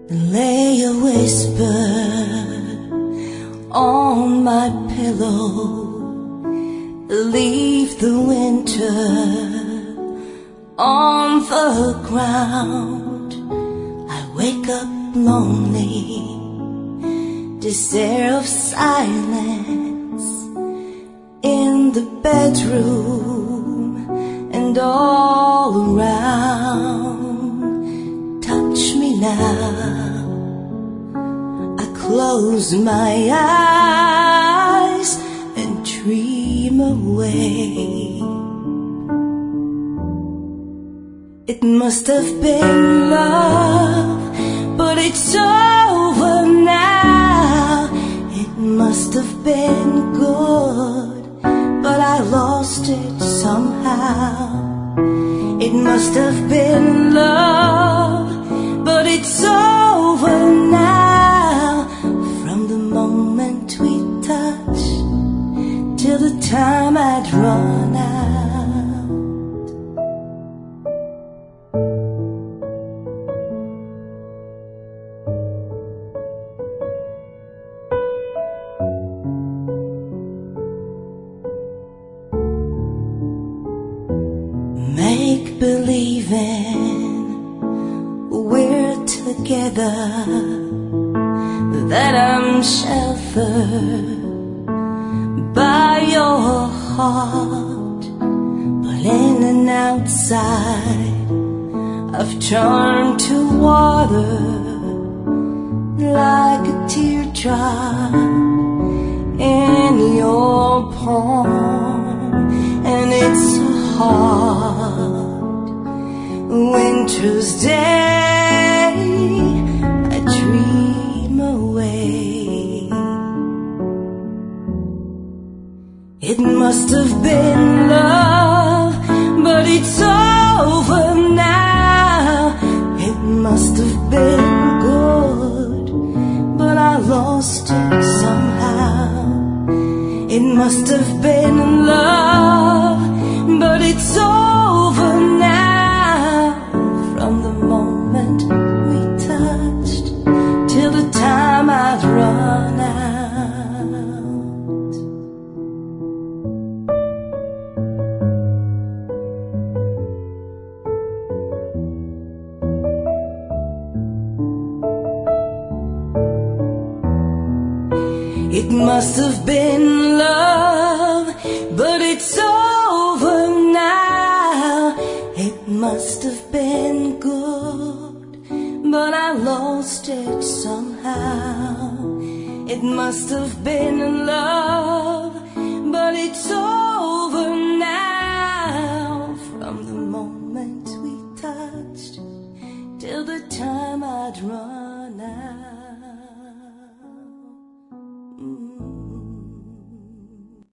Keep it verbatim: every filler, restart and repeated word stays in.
Lay a whisper on my pillow. Leave the winter on the ground. I wake up lonely, this air of silence in the bedroom and all around. Touch me now. I close my eyes and dream away. It must have been love, but it's over now. It must have been good, but I lost it somehow. It must have been love, but it's over now. From the moment we touched till the time I'd run out. Make believing we're together, that I'm sheltered by your heart, but in and outside I've turned to water, like a teardrop in your palm. And it's so hard, winter's day I dream away. It must have been love, but it's over now. It must have been good, but I lost it somehow. It must have been love, but it's over now. From the moment we touched till the time I'd run out. It must have been love, but it's over now. It must have been good, but I lost it somehow. It must have been love, but it's over now. From the moment we touched till the time I'd run out.